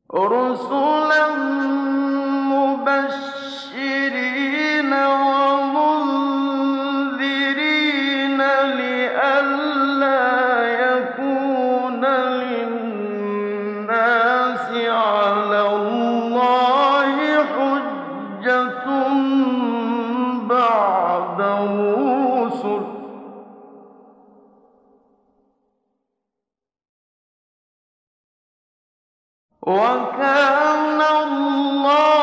رُسُلًا مُّبَشِّرِينَ وَمُنذِرِينَ لِئَلَّا يَكُونَ لِلنَّاسِ عَلَى اللَّهِ حُجَّةٌ بَعْدَ الرُّسُلِ ۚ وَكَانَ اللَّهُ